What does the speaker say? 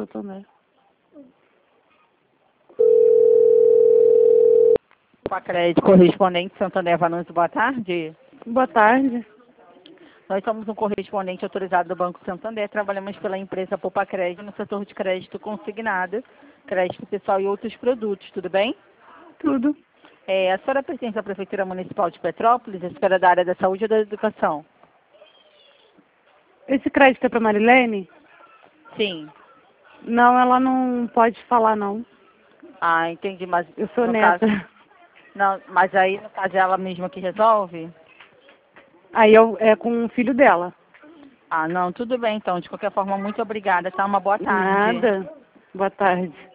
Santander. Crédito correspondente Santander Vanucci, boa tarde. Boa tarde. Nós somos um correspondente autorizado do Banco Santander, trabalhamos pela empresa Poupa Crédito no setor de crédito consignado, crédito pessoal e outros produtos, tudo bem? Tudo. A senhora pertence à Prefeitura Municipal de Petrópolis, a senhora é da área da saúde ou da educação? Esse crédito é para Marilene? Sim. Não, ela não pode falar, não. Ah, entendi, mas Eu sou no neta. caso, não, mas aí no caso é ela mesma que resolve? Aí é com o filho dela. Ah, não, tudo bem então, de qualquer forma, muito obrigada, tá? Uma boa tarde. Nada. Boa tarde.